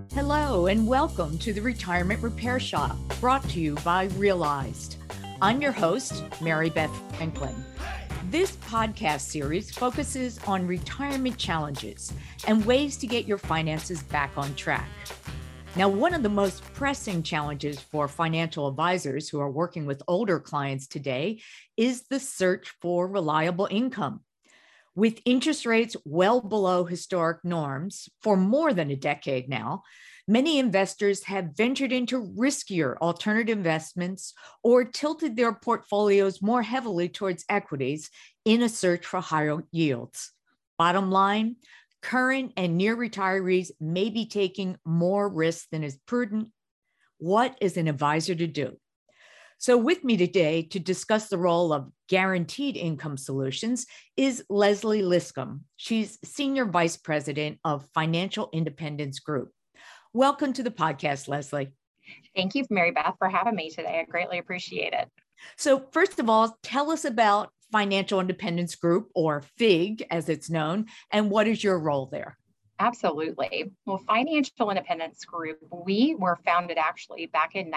Hello and welcome to the Retirement Repair Shop, brought to you by Realized. I'm your host, Mary Beth Franklin. This podcast series focuses on retirement challenges and ways to get your finances back on track. Now, one of the most pressing challenges for financial advisors who are working with older clients today is the search for reliable income. With interest rates well below historic norms for more than a decade now, many investors have ventured into riskier alternative investments or tilted their portfolios more heavily towards equities in a search for higher yields. Bottom line, current and near retirees may be taking more risk than is prudent. What is an advisor to do? So with me today to discuss the role of guaranteed income solutions is Leslie Liscombe. She's Senior Vice President of Financial Independence Group. Welcome to the podcast, Leslie. Thank you, Mary Beth, for having me today. I greatly appreciate it. So first of all, tell us about Financial Independence Group, or FIG as it's known, and what is your role there? Absolutely. Well, Financial Independence Group, we were founded actually back in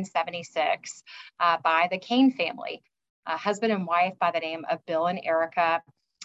1976 by the Kane family, a husband and wife by the name of Bill and Erica.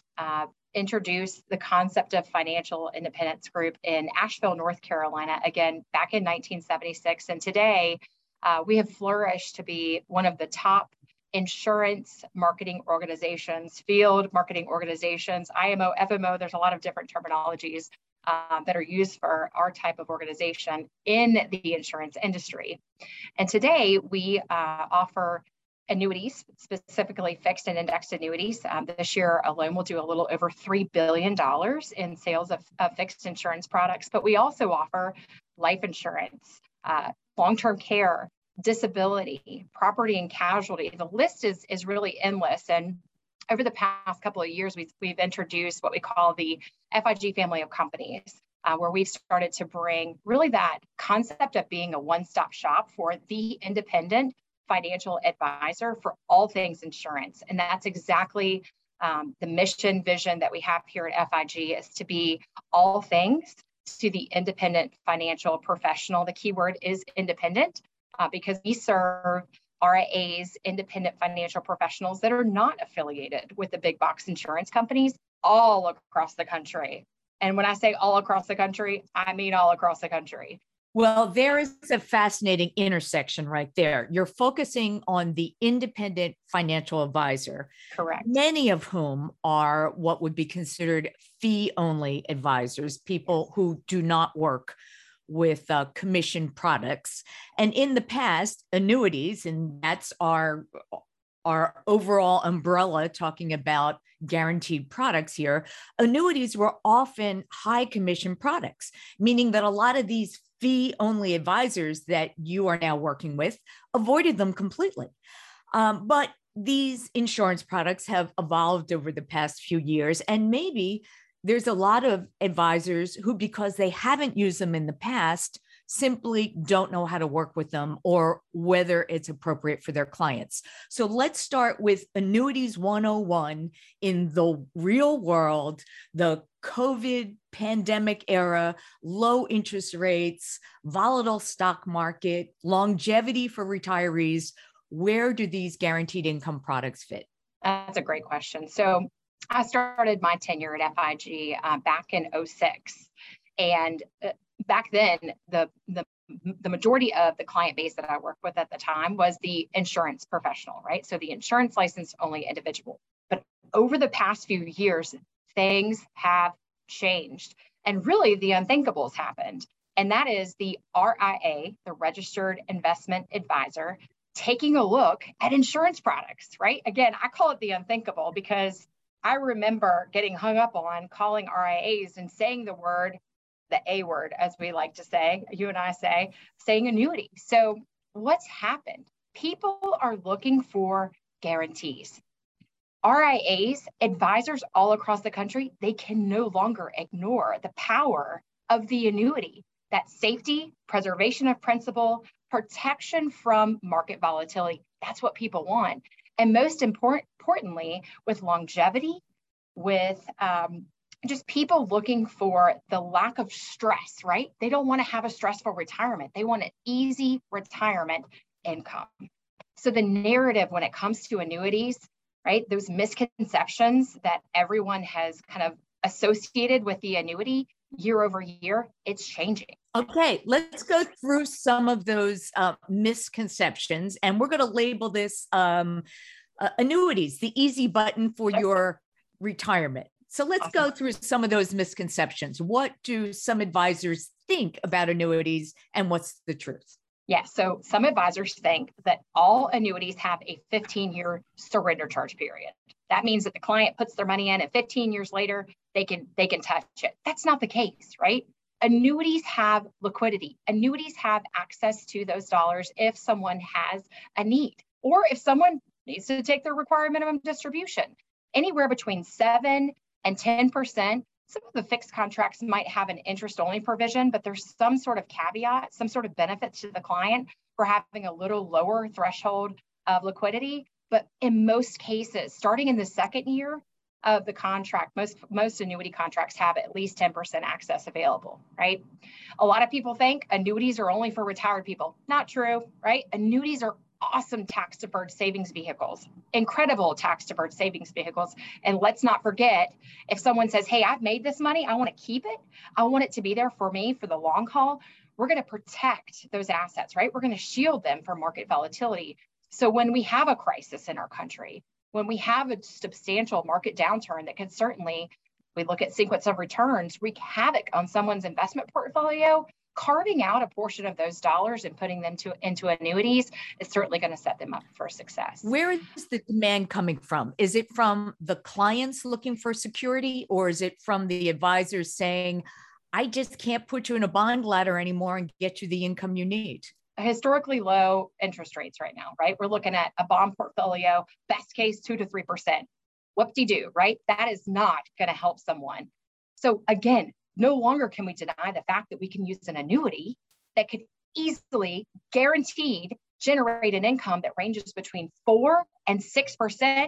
Introduced the concept of Financial Independence Group in Asheville, North Carolina, again, back in 1976. And today, we have flourished to be one of the top insurance marketing organizations, field marketing organizations, IMO, FMO. There's a lot of different terminologies that are used for our type of organization in the insurance industry. And today we offer annuities, specifically fixed and indexed annuities. This year alone, we'll do a little over $3 billion in sales of fixed insurance products, but we also offer life insurance, long-term care, disability, property and casualty. The list is really endless. And over the past couple of years, we've introduced what we call the FIG family of companies, where we've started to bring really that concept of being a one-stop shop for the independent financial advisor for all things insurance. And that's exactly the mission vision that we have here at FIG, is to be all things to the independent financial professional. The key word is independent, because we serve RIAs, independent financial professionals that are not affiliated with the big box insurance companies all across the country. And when I say all across the country, I mean all across the country. Well, there is a fascinating intersection right there. You're focusing on the independent financial advisor, correct? Many of whom are what would be considered fee-only advisors, people who do not work with commission products. And in the past, annuities, and that's our overall umbrella talking about guaranteed products here, annuities were often high commission products, meaning that a lot of these fee-only advisors that you are now working with avoided them completely. But these insurance products have evolved over the past few years, and maybe there's a lot of advisors who, because they haven't used them in the past, simply don't know how to work with them or whether it's appropriate for their clients. So let's start with Annuities 101 in the real world, the COVID pandemic era, low interest rates, volatile stock market, longevity for retirees. Where do these guaranteed income products fit? That's a great question. So I started my tenure at FIG back in 2006. And back then, the majority of the client base that I worked with at the time was the insurance professional, right? So the insurance license only individual. But over the past few years, things have changed. And really, the unthinkables happened. And that is the RIA, the Registered Investment Advisor, taking a look at insurance products, right? Again, I call it the unthinkable because I remember getting hung up on calling RIAs and saying the A word, as we like to say, you and I say, saying annuity. So what's happened? People are looking for guarantees. RIAs, advisors all across the country, they can no longer ignore the power of the annuity, that safety, preservation of principal, protection from market volatility. That's what people want. And most importantly, with longevity, with just people looking for the lack of stress, right? They don't want to have a stressful retirement. They want an easy retirement income. So the narrative when it comes to annuities, right? Those misconceptions that everyone has kind of associated with the annuity year over year, it's changing. Okay, let's go through some of those misconceptions, and we're going to label this annuities, the easy button for your retirement. So let's go through some of those misconceptions. What do some advisors think about annuities, and what's the truth? Yeah, so some advisors think that all annuities have a 15-year surrender charge period. That means that the client puts their money in and 15 years later, they can touch it. That's not the case, right? Annuities have liquidity. Annuities have access to those dollars if someone has a need, or if someone needs to take their required minimum distribution. Anywhere between 7 and 10%. Some of the fixed contracts might have an interest-only provision, but there's some sort of caveat, some sort of benefit to the client for having a little lower threshold of liquidity. But in most cases, starting in the second year of the contract, most annuity contracts have at least 10% access available, right? A lot of people think annuities are only for retired people. Not true, right? Annuities are awesome tax-deferred savings vehicles, incredible tax-deferred savings vehicles. And let's not forget, if someone says, hey, I've made this money, I want to keep it, I want it to be there for me for the long haul, we're going to protect those assets, right? We're going to shield them from market volatility. So when we have a crisis in our country, when we have a substantial market downturn that could certainly, we look at sequence of returns, wreak havoc on someone's investment portfolio, carving out a portion of those dollars and putting them into annuities is certainly going to set them up for success. Where is the demand coming from? Is it from the clients looking for security, or is it from the advisors saying, I just can't put you in a bond ladder anymore and get you the income you need? Historically low interest rates right now, right? We're looking at a bond portfolio, best case 2 to 3%. Whoop-de-doo, right? That is not going to help someone. So again, no longer can we deny the fact that we can use an annuity that could easily, guaranteed, generate an income that ranges between 4 and 6%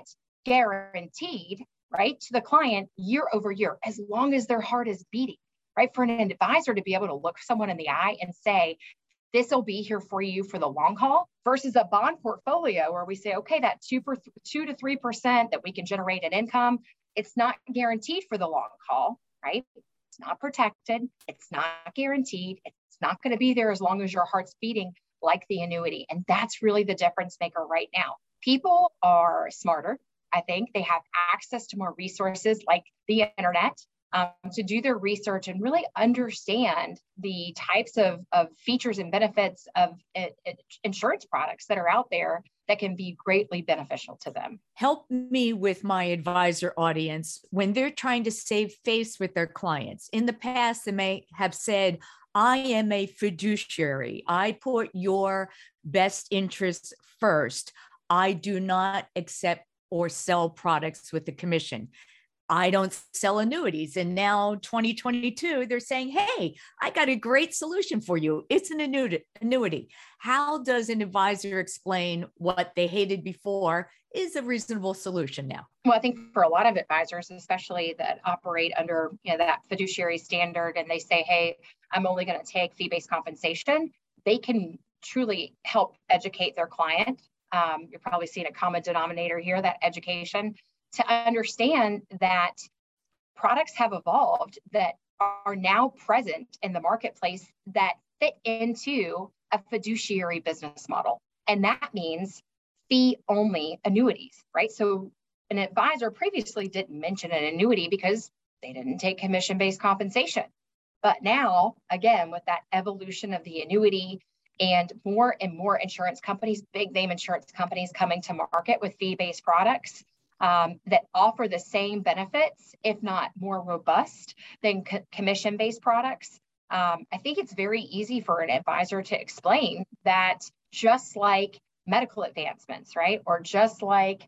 guaranteed, right, to the client year over year, as long as their heart is beating, right? For an advisor to be able to look someone in the eye and say, this will be here for you for the long haul, versus a bond portfolio where we say, okay, that 2 to 3% that we can generate an income, it's not guaranteed for the long haul, right? It's not protected. It's not guaranteed. It's not going to be there as long as your heart's beating like the annuity. And that's really the difference maker right now. People are smarter. I think they have access to more resources like the internet to do their research and really understand the types of features and benefits of insurance products that are out there that can be greatly beneficial to them. Help me with my advisor audience when they're trying to save face with their clients. In the past, they may have said, I am a fiduciary. I put your best interests first. I do not accept or sell products with a commission. I don't sell annuities. And now 2022, they're saying, hey, I got a great solution for you. It's an annuity. How does an advisor explain what they hated before is a reasonable solution now? Well, I think for a lot of advisors, especially that operate under that fiduciary standard, and they say, hey, I'm only going to take fee-based compensation, they can truly help educate their client. You're probably seeing a common denominator here, that education, to understand that products have evolved that are now present in the marketplace that fit into a fiduciary business model. And that means fee-only annuities, right? So an advisor previously didn't mention an annuity because they didn't take commission-based compensation. But now, again, with that evolution of the annuity and more insurance companies, big name insurance companies coming to market with fee-based products, that offer the same benefits, if not more robust than commission-based products. I think it's very easy for an advisor to explain that just like medical advancements, right? Or just like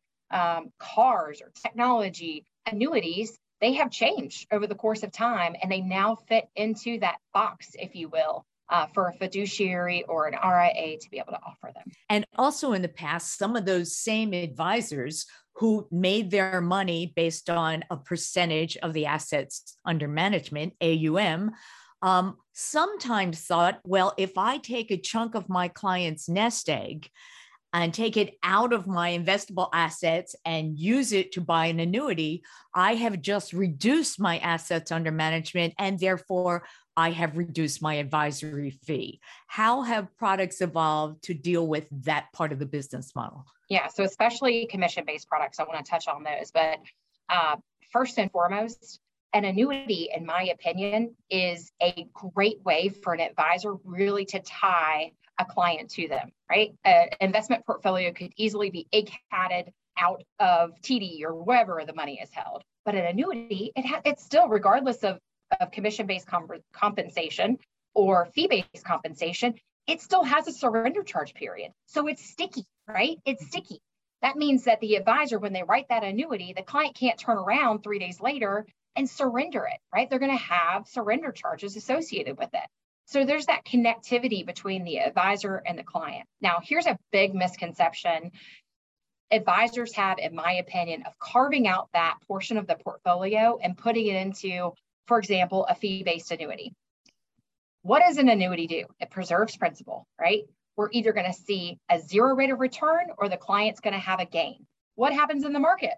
cars or technology, annuities, they have changed over the course of time, and they now fit into that box, if you will, for a fiduciary or an RIA to be able to offer them. And also in the past, some of those same advisors who made their money based on a percentage of the assets under management, AUM, sometimes thought, well, if I take a chunk of my client's nest egg and take it out of my investable assets and use it to buy an annuity, I have just reduced my assets under management, and therefore I have reduced my advisory fee. How have products evolved to deal with that part of the business model? Yeah, so especially commission-based products, I want to touch on those. But first and foremost, an annuity, in my opinion, is a great way for an advisor really to tie a client to them, right? An investment portfolio could easily be ACAT'd out of TD or wherever the money is held. But an annuity, it's still, regardless of commission-based compensation or fee-based compensation, it still has a surrender charge period. So it's sticky, right? It's sticky. That means that the advisor, when they write that annuity, the client can't turn around 3 days later and surrender it, right? They're going to have surrender charges associated with it. So there's that connectivity between the advisor and the client. Now, here's a big misconception advisors have, in my opinion, of carving out that portion of the portfolio and putting it into, for example, a fee-based annuity. What does an annuity do? It preserves principal, right? We're either going to see a zero rate of return or the client's going to have a gain. What happens in the market?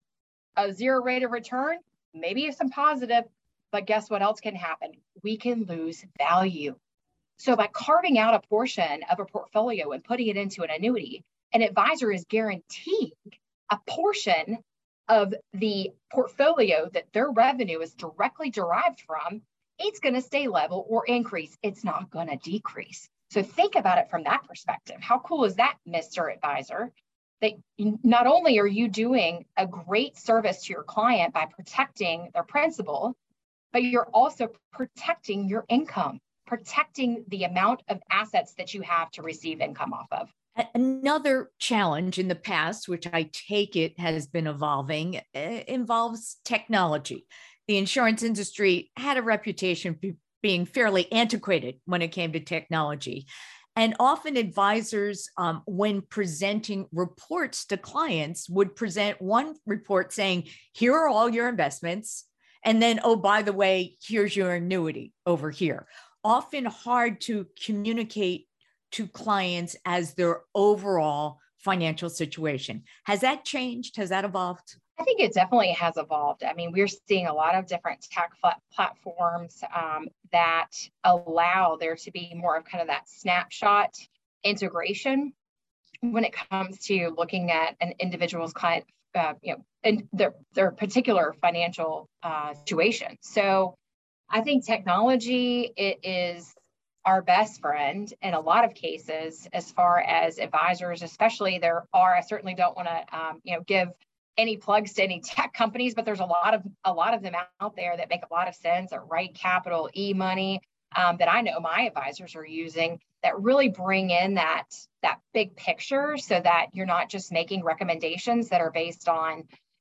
A zero rate of return, maybe some positive, but guess what else can happen? We can lose value. So by carving out a portion of a portfolio and putting it into an annuity, an advisor is guaranteeing a portion of the portfolio that their revenue is directly derived from. It's going to stay level or increase. It's not going to decrease. So think about it from that perspective. How cool is that, Mr. Advisor? That not only are you doing a great service to your client by protecting their principal, but you're also protecting your income, protecting the amount of assets that you have to receive income off of. Another challenge in the past, which I take it has been evolving, involves technology. The insurance industry had a reputation for being fairly antiquated when it came to technology. And often advisors, when presenting reports to clients, would present one report saying, here are all your investments. And then, oh, by the way, here's your annuity over here. Often hard to communicate to clients as their overall financial situation. Has that changed? Has that evolved? I think it definitely has evolved. I mean, we're seeing a lot of different tech platforms that allow there to be more of kind of that snapshot integration when it comes to looking at an individual's client, and their particular financial situation. So I think technology is our best friend in a lot of cases as far as advisors, especially I certainly don't want to give any plugs to any tech companies, but there's a lot of them out there that make a lot of sense, at Right Capital, eMoney, that I know my advisors are using, that really bring in that big picture, so that you're not just making recommendations that are based on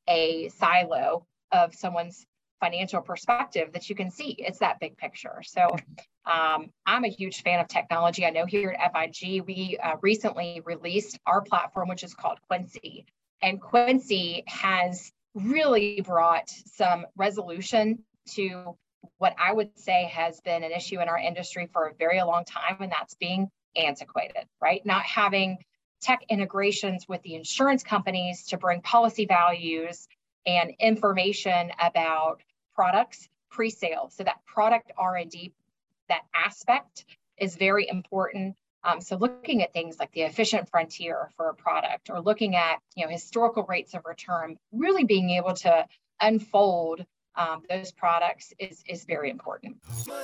a silo of someone's financial perspective, that you can see it's that big picture. So I'm a huge fan of technology. I know here at FIG, we recently released our platform, which is called Quincy. And Quincy has really brought some resolution to what I would say has been an issue in our industry for a very long time, and that's being antiquated, right? Not having tech integrations with the insurance companies to bring policy values and information about products pre-sale. So that product R&D, that aspect is very important. So looking at things like the efficient frontier for a product, or looking at historical rates of return, really being able to unfold those products is very important.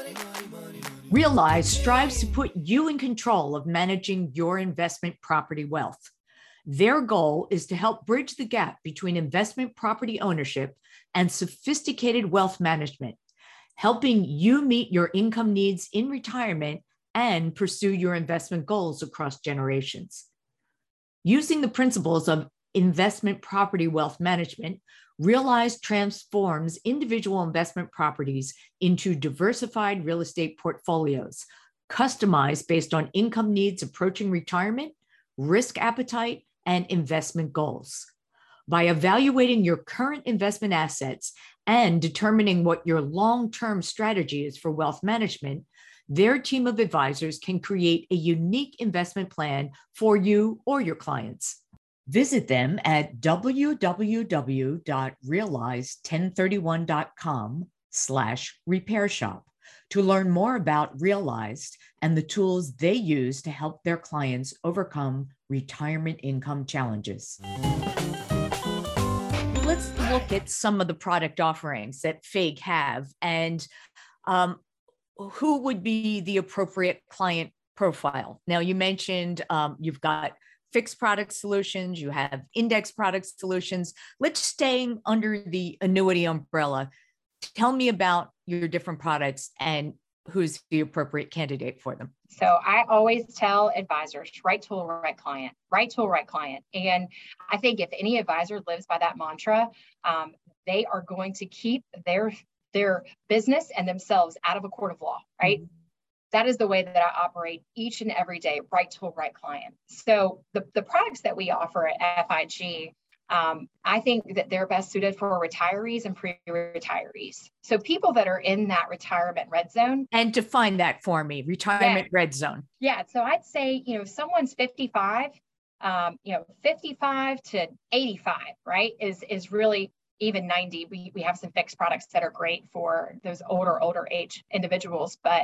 Realize strives to put you in control of managing your investment property wealth. Their goal is to help bridge the gap between investment property ownership and sophisticated wealth management, helping you meet your income needs in retirement and pursue your investment goals across generations. Using the principles of investment property wealth management, Realize transforms individual investment properties into diversified real estate portfolios, customized based on income needs approaching retirement, risk appetite, and investment goals. By evaluating your current investment assets and determining what your long-term strategy is for wealth management, their team of advisors can create a unique investment plan for you or your clients. Visit them at www.realize1031.com/repair shop to learn more about Realized and the tools they use to help their clients overcome retirement income challenges. Let's look at some of the product offerings that FIG have and who would be the appropriate client profile. Now, you mentioned you've got fixed product solutions, you have index product solutions. Let's stay under the annuity umbrella. Tell me about your different products and who's the appropriate candidate for them. So I always tell advisors, right tool, right client, right tool, right client. And I think if any advisor lives by that mantra, they are going to keep their business and themselves out of a court of law, right? Mm-hmm. That is the way that I operate each and every day, right tool, right client. So the products that we offer at FIG, I think that they're best suited for retirees and pre-retirees. So people that are in that retirement red zone. And define that for me, retirement red zone. Yeah. So I'd say, if someone's 55, 55 to 85, right, is really even 90. We have some fixed products that are great for those older age individuals, but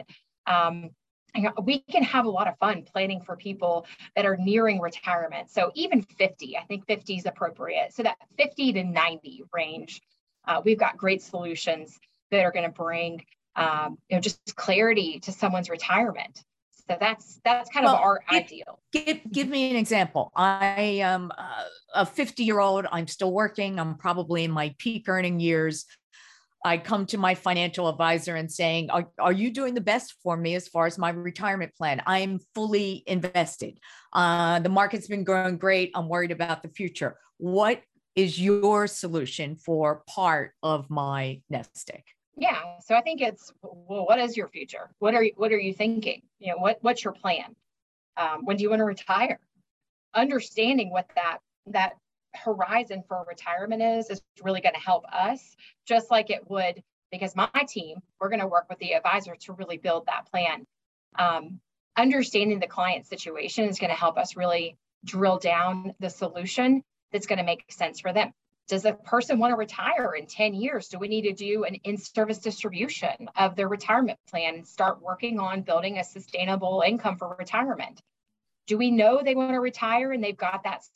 we can have a lot of fun planning for people that are nearing retirement. So even 50, I think 50 is appropriate. So that 50 to 90 range, we've got great solutions that are going to bring, just clarity to someone's retirement. So that's kind of our ideal. Give me an example. I am a 50-year-old. I'm still working. I'm probably in my peak earning years. I come to my financial advisor and saying, are you doing the best for me as far as my retirement plan? I'm fully invested. The market's been growing great. I'm worried about the future. What is your solution for part of my nest egg? Yeah. So I think it's, well, what is your future? What are you thinking? What's your plan? When do you want to retire? Understanding what that horizon for retirement is really going to help us, just like it would, because my team, we're going to work with the advisor to really build that plan. Understanding the client situation is going to help us really drill down the solution that's going to make sense for them. Does the person want to retire in 10 years? Do we need to do an in-service distribution of their retirement plan and start working on building a sustainable income for retirement? Do we know they want to retire and they've got that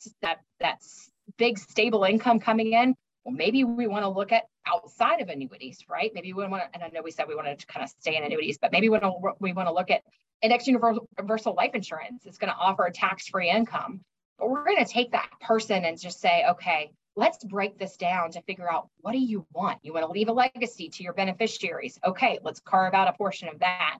big stable income coming in? Well, maybe we want to look at outside of annuities, right? Maybe we want to, and I know we said we wanted to kind of stay in annuities, but maybe we want to look at index universal life insurance. It's going to offer a tax-free income, but we're going to take that person and just say, okay, let's break this down to figure out, what do you want? You want to leave a legacy to your beneficiaries. Okay, let's carve out a portion of that.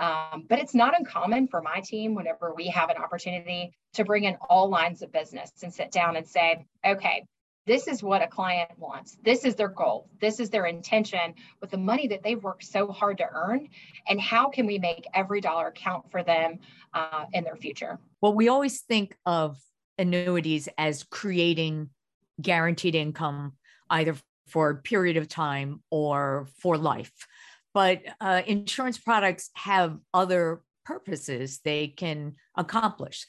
But it's not uncommon for my team, whenever we have an opportunity, to bring in all lines of business and sit down and say, okay, this is what a client wants. This is their goal. This is their intention with the money that they've worked so hard to earn. And how can we make every dollar count for them in their future? Well, we always think of annuities as creating guaranteed income, either for a period of time or for life. But insurance products have other purposes they can accomplish.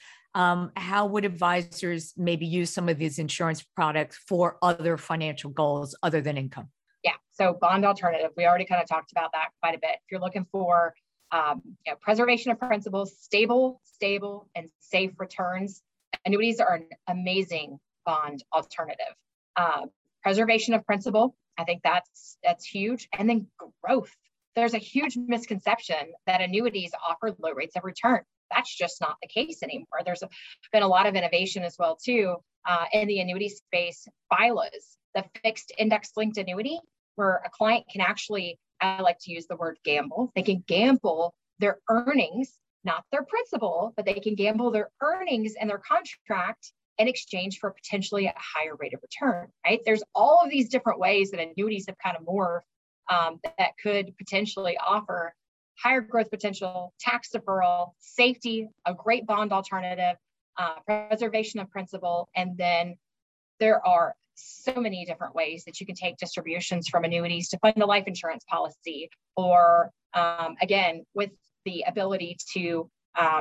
How would advisors maybe use some of these insurance products for other financial goals other than income? Yeah, so bond alternative, we already kind of talked about that quite a bit. If you're looking for preservation of principles, stable, and safe returns, annuities are an amazing bond alternative. Preservation of principal, I think that's huge. And then growth. There's a huge misconception that annuities offer low rates of return. That's just not the case anymore. There's been a lot of innovation as well too in the annuity space. FILAs, the fixed index linked annuity, where a client can actually, I like to use the word gamble. They can gamble their earnings, not their principal, but they can gamble their earnings and their contract in exchange for potentially a higher rate of return, right? There's all of these different ways that annuities have kind of morphed that could potentially offer higher growth potential, tax deferral, safety, a great bond alternative, preservation of principal, and then there are so many different ways that you can take distributions from annuities to fund a life insurance policy, or again, with the ability to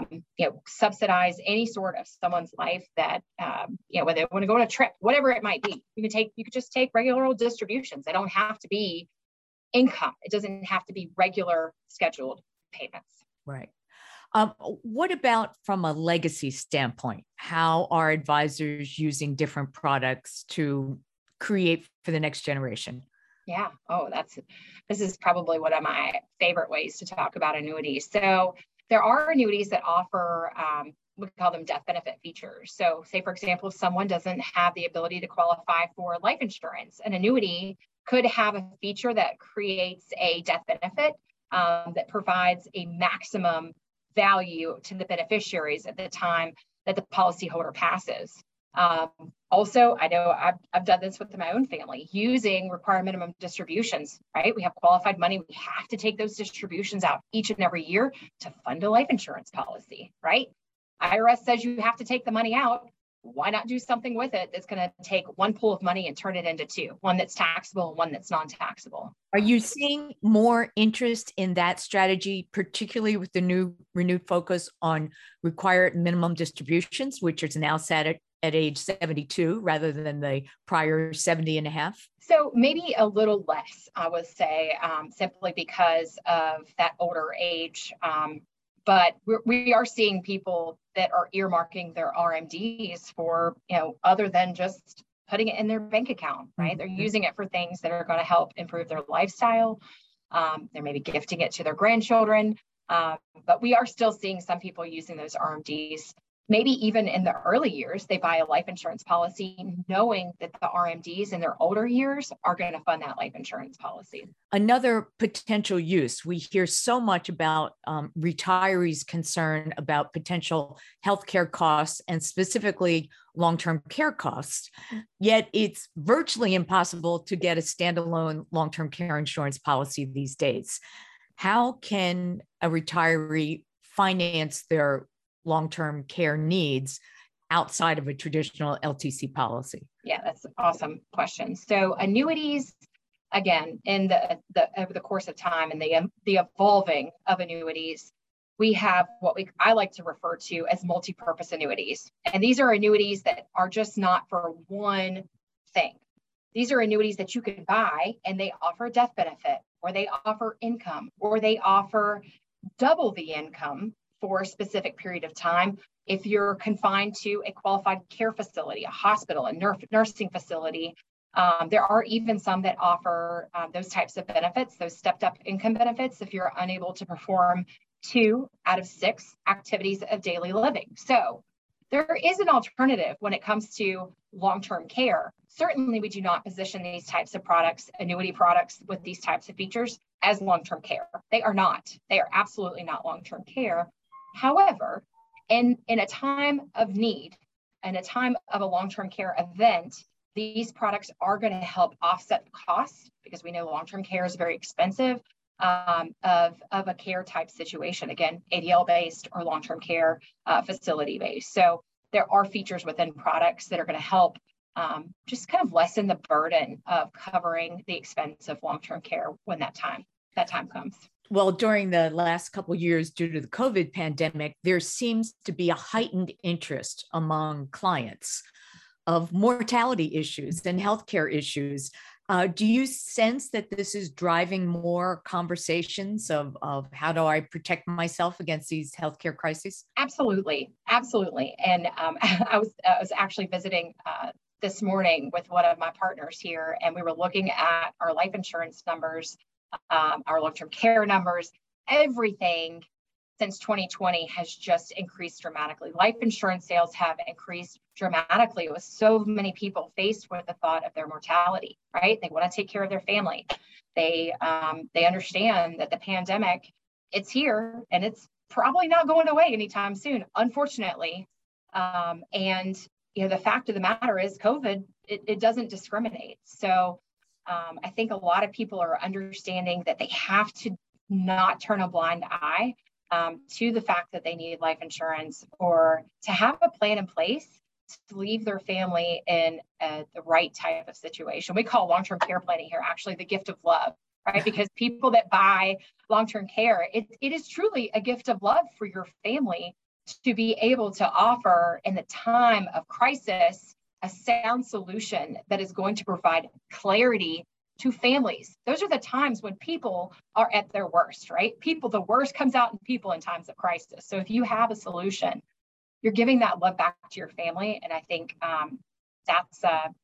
subsidize any sort of someone's life that, whether they want to go on a trip, whatever it might be, you could just take regular old distributions. They don't have to be income. It doesn't have to be regular scheduled payments. Right. What about from a legacy standpoint? How are advisors using different products to create for the next generation? Yeah. Oh, this is probably one of my favorite ways to talk about annuities. So there are annuities that offer, we call them death benefit features. So say, for example, if someone doesn't have the ability to qualify for life insurance, an annuity could have a feature that creates a death benefit that provides a maximum value to the beneficiaries at the time that the policyholder passes. Also, I know I've done this with my own family using required minimum distributions, right? We have qualified money. We have to take those distributions out each and every year to fund a life insurance policy, right? IRS says you have to take the money out. Why not do something with it that's going to take one pool of money and turn it into two, one that's taxable and one that's non-taxable? Are you seeing more interest in that strategy, particularly with the new renewed focus on required minimum distributions, which is now set at age 72 rather than the prior 70 and a half? So maybe a little less, I would say, simply because of that older age. But we are seeing people that are earmarking their RMDs for, other than just putting it in their bank account, right? Mm-hmm. They're using it for things that are going to help improve their lifestyle. They're maybe gifting it to their grandchildren. But we are still seeing some people using those RMDs. Maybe even in the early years, they buy a life insurance policy knowing that the RMDs in their older years are going to fund that life insurance policy. Another potential use, we hear so much about retirees' concern about potential healthcare costs and specifically long-term care costs, yet it's virtually impossible to get a standalone long-term care insurance policy these days. How can a retiree finance their long-term care needs outside of a traditional LTC policy? Yeah, that's an awesome question. So annuities, again, in over the course of time and the evolving of annuities, we have what I like to refer to as multi-purpose annuities. And these are annuities that are just not for one thing. These are annuities that you can buy and they offer a death benefit, or they offer income, or they offer double the income for a specific period of time. If you're confined to a qualified care facility, a hospital, a nursing facility, there are even some that offer those types of benefits, those stepped up income benefits, if you're unable to perform 2 out of 6 activities of daily living. So there is an alternative when it comes to long-term care. Certainly, we do not position these types of products, annuity products with these types of features, as long-term care. They are not. They are absolutely not long-term care. However, in a time of need and a time of a long-term care event, these products are going to help offset the costs, because we know long-term care is very expensive, of a care type situation. Again, ADL-based or long-term care facility-based. So there are features within products that are going to help just kind of lessen the burden of covering the expense of long-term care when that time comes. Well, during the last couple of years, due to the COVID pandemic, there seems to be a heightened interest among clients of mortality issues and healthcare issues. Do you sense that this is driving more conversations of how do I protect myself against these healthcare crises? Absolutely. And I was actually visiting this morning with one of my partners here, and we were looking at our life insurance numbers, our long-term care numbers. Everything since 2020 has just increased dramatically. Life insurance sales have increased dramatically with so many people faced with the thought of their mortality, right? They want to take care of their family. They understand that the pandemic, it's here and it's probably not going away anytime soon, unfortunately. And the fact of the matter is COVID, it doesn't discriminate. So I think a lot of people are understanding that they have to not turn a blind eye to the fact that they need life insurance, or to have a plan in place to leave their family in the right type of situation. We call long-term care planning here actually the gift of love, right? Because people that buy long-term care, it is truly a gift of love for your family to be able to offer in the time of crisis a sound solution that is going to provide clarity to families. Those are the times when people are at their worst, right? The worst comes out in people in times of crisis. So if you have a solution, you're giving that love back to your family. And I think that's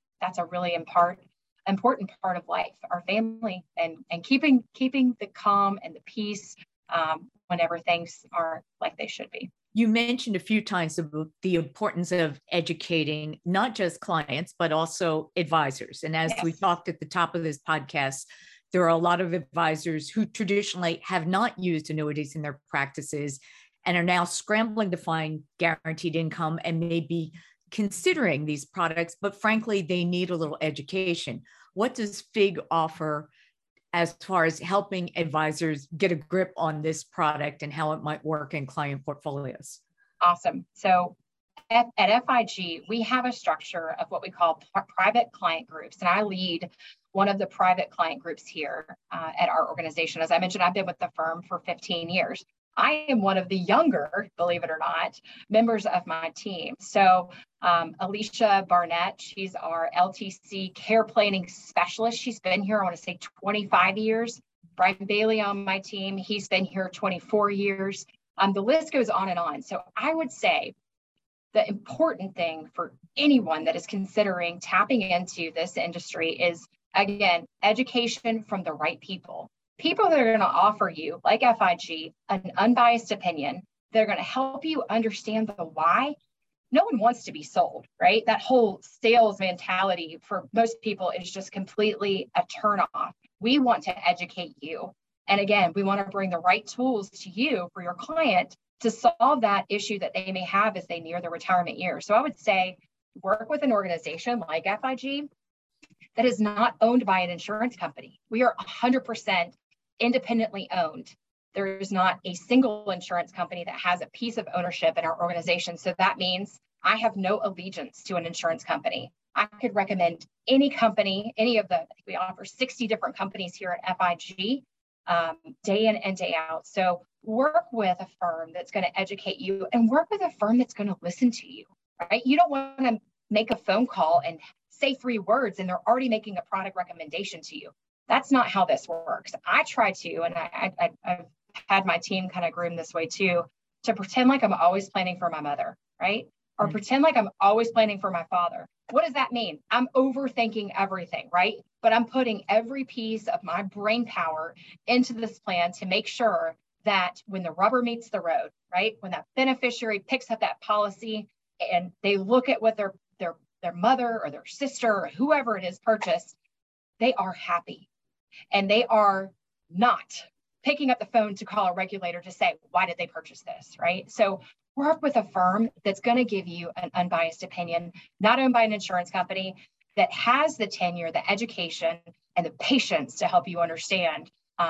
a really important part of life, our family, and keeping the calm and the peace whenever things aren't like they should be. You mentioned a few times about the importance of educating not just clients, but also advisors. And as Yes. we talked at the top of this podcast, there are a lot of advisors who traditionally have not used annuities in their practices and are now scrambling to find guaranteed income and may be considering these products, but frankly, they need a little education. What does FIG offer as far as helping advisors get a grip on this product and how it might work in client portfolios? Awesome. So at FIG, we have a structure of what we call private client groups. And I lead one of the private client groups here at our organization. As I mentioned, I've been with the firm for 15 years. I am one of the younger, believe it or not, members of my team. So Alicia Barnett, she's our LTC care planning specialist. She's been here, I want to say 25 years. Brian Bailey on my team, he's been here 24 years. The list goes on and on. So I would say the important thing for anyone that is considering tapping into this industry is, again, education from the right people. People that are going to offer you, like FIG, an unbiased opinion. They're going to help you understand the why. No one wants to be sold, right? That whole sales mentality for most people is just completely a turnoff. We want to educate you. And again, we want to bring the right tools to you for your client to solve that issue that they may have as they near their retirement years. So I would say work with an organization like FIG that is not owned by an insurance company. We are 100% independently owned. There is not a single insurance company that has a piece of ownership in our organization. So that means I have no allegiance to an insurance company. I could recommend any company, I think we offer 60 different companies here at FIG, day in and day out. So work with a firm that's going to educate you and work with a firm that's going to listen to you, right? You don't want to make a phone call and say 3 words and they're already making a product recommendation to you. That's not how this works. I try to, and I've had my team kind of groom this way too, to pretend like I'm always planning for my mother, right? Or pretend like I'm always planning for my father. What does that mean? I'm overthinking everything, right? But I'm putting every piece of my brain power into this plan to make sure that when the rubber meets the road, right? When that beneficiary picks up that policy and they look at what their mother or their sister or whoever it is purchased, they are happy. And they are not picking up the phone to call a regulator to say, why did they purchase this, right? So work with a firm that's going to give you an unbiased opinion, not owned by an insurance company, that has the tenure, the education, and the patience to help you understand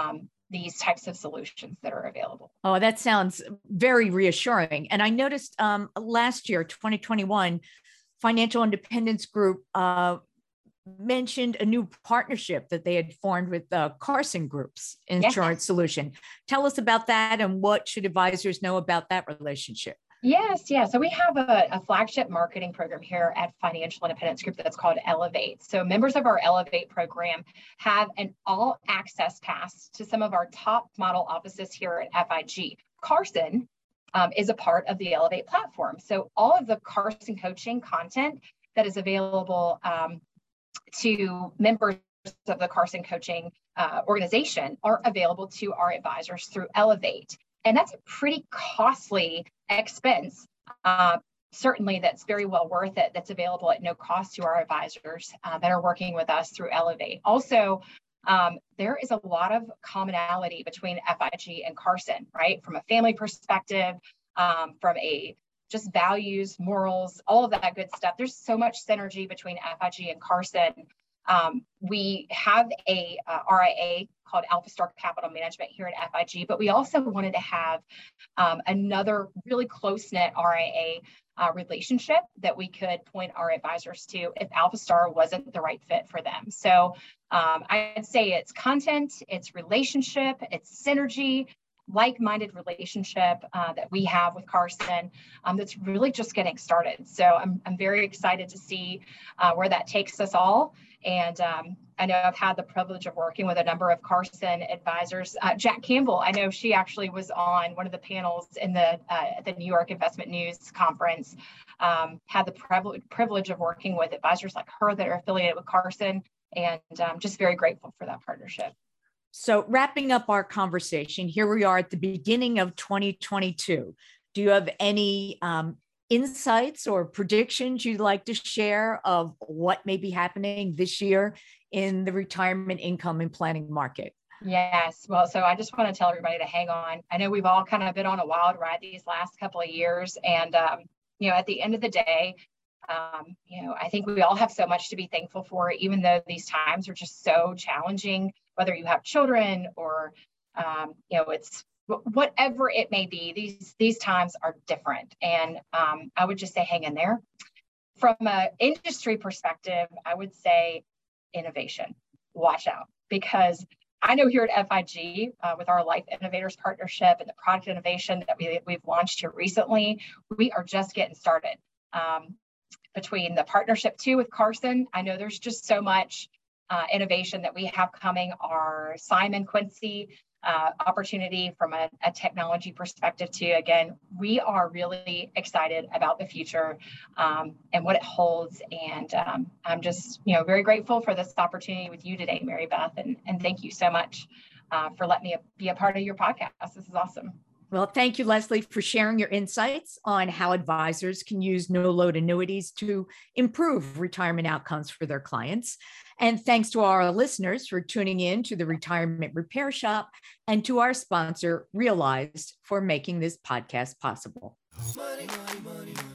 these types of solutions that are available. Oh, that sounds very reassuring. And I noticed last year, 2021, Financial Independence Group mentioned a new partnership that they had formed with Carson Group's insurance solution. Tell us about that and what should advisors know about that relationship? Yes. So we have a flagship marketing program here at Financial Independence Group that's called Elevate. So members of our Elevate program have an all access pass to some of our top model offices here at FIG. Carson is a part of the Elevate platform. So all of the Carson coaching content that is available to members of the Carson coaching organization are available to our advisors through Elevate. And that's a pretty costly expense. Certainly that's very well worth it. That's available at no cost to our advisors that are working with us through Elevate. Also, there is a lot of commonality between FIG and Carson, right? From a family perspective, from a just values, morals, all of that good stuff. There's so much synergy between FIG and Carson. We have a RIA called Alpha Star Capital Management here at FIG, but we also wanted to have another really close-knit RIA relationship that we could point our advisors to if Alpha Star wasn't the right fit for them. So I'd say it's content, it's relationship, it's synergy, like-minded relationship that we have with Carson that's really just getting started. So I'm very excited to see where that takes us all. And I know I've had the privilege of working with a number of Carson advisors. Jack Campbell, I know she actually was on one of the panels in the New York Investment News Conference, had the privilege of working with advisors like her that are affiliated with Carson, and just very grateful for that partnership. So wrapping up our conversation, here we are at the beginning of 2022. Do you have any insights or predictions you'd like to share of what may be happening this year in the retirement income and planning market? Yes. Well, so I just want to tell everybody to hang on. I know we've all kind of been on a wild ride these last couple of years. And, at the end of the day, I think we all have so much to be thankful for, even though these times are just so challenging, whether you have children or, it's whatever it may be, these times are different. And I would just say, hang in there. From an industry perspective, I would say innovation, watch out, because I know here at FIG with our Life Innovators Partnership and the product innovation that we've launched here recently, we are just getting started. Between the partnership too with Carson, I know there's just so much innovation that we have coming. Our Simon Quincy opportunity from a technology perspective too. Again, we are really excited about the future and what it holds. And I'm just, very grateful for this opportunity with you today, Mary Beth. And thank you so much for letting me be a part of your podcast. This is awesome. Well, thank you, Leslie, for sharing your insights on how advisors can use no-load annuities to improve retirement outcomes for their clients. And thanks to our listeners for tuning in to the Retirement Repair Shop and to our sponsor, Realized, for making this podcast possible. Money, money, money.